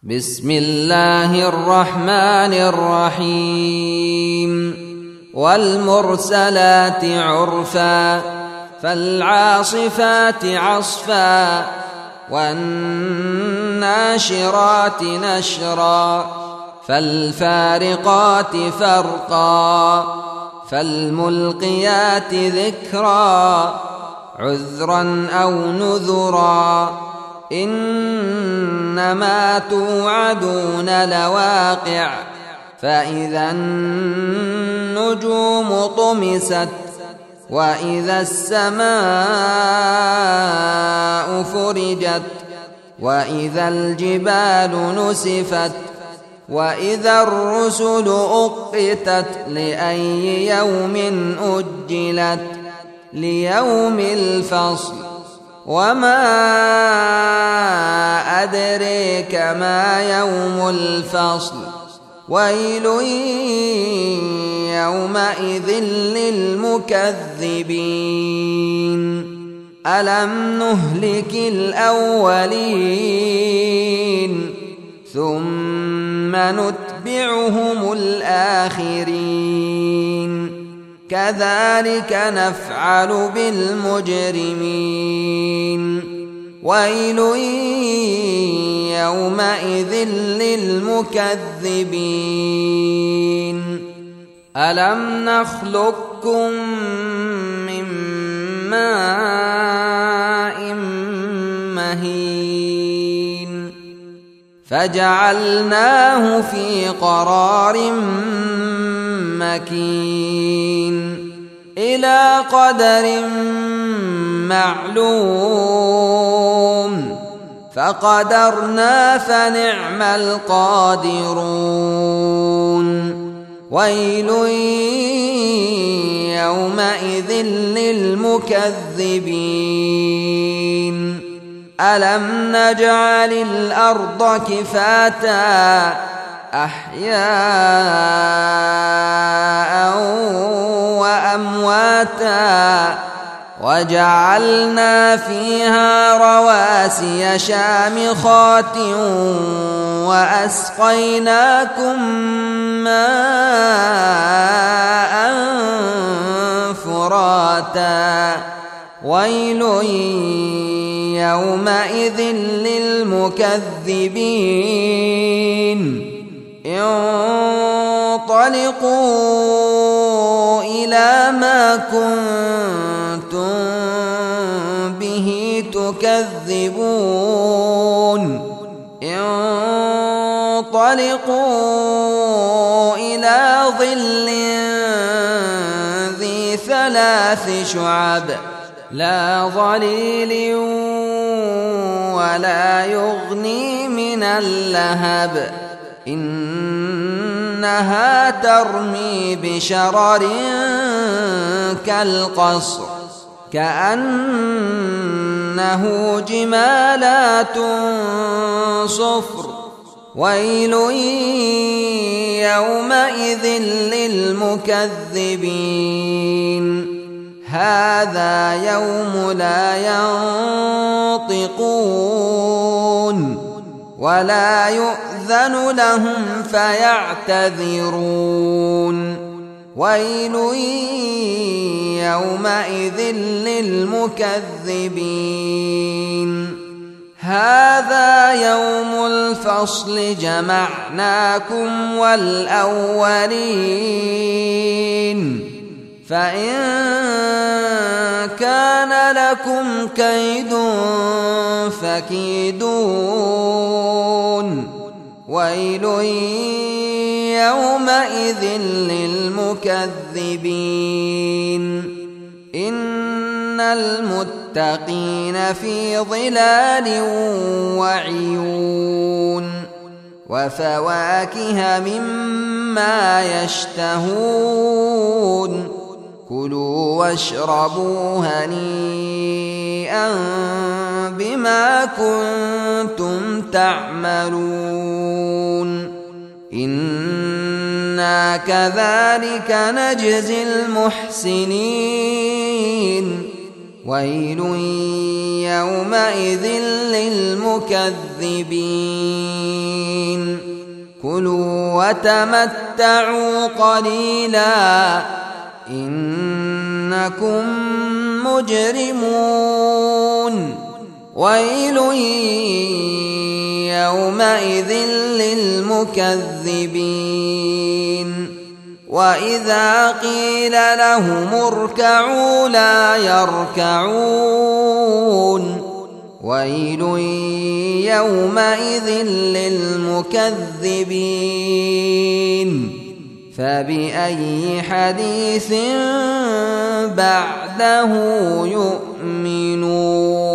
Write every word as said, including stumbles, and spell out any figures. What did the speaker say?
بسم الله الرحمن الرحيم والمرسلات عرفا فالعاصفات عصفا والناشرات نشرا فالفارقات فرقا فالملقيات ذكرا عذرا أو نذرا إنما توعدون لواقع فإذا النجوم طمست وإذا السماء فرجت وإذا الجبال نسفت وإذا الرسل أقتت لأي يوم أجلت ليوم الفصل وما أدريك ما يوم الفصل ويل يومئذ للمكذبين ألم نهلك الأولين ثم نتبعهم الآخرين كذلك نفعل بالمجرمين ويل يومئذ للمكذبين ألم نخلقكم من ماء مهين فجعلناه في قرار مكين إلى قدر معلوم فقدرنا فنعم القادرون ويل يومئذ للمكذبين ألم نجعل الأرض كفاتا أحياء وأمواتا وجعلنا فيها رواسي شامخات وأسقيناكم ماء فراتا ويل يومئذ للمكذبين انطلقوا إلى ما كنتم به تكذبون انطلقوا إلى ظل ذي ثلاث شعب لا ظليل ولا يغني من اللهب إنها ترمي بشرر كالقصر كأنه جمالات صفر ويل يومئذ للمكذبين هذا يوم لا ينطقون ولا يؤذن لهم فيعتذرون ويل يومئذ للمكذبين هذا يوم الفصل جمعناكم والأولين فإن كان لكم كيد فكيدون ويل يومئذ للمكذبين إن المتقين في ظلال وعيون وفواكه مما يشتهون كلوا واشربوا هنيئا بما كنتم تعملون إنا كذلك نجزي المحسنين ويل يومئذ للمكذبين وتمتعوا قليلا إنكم مجرمون ويل يومئذ للمكذبين وإذا قيل لهم اركعوا لا يركعون ويل يومئذ للمكذبين فبأي حديث بعده يؤمنون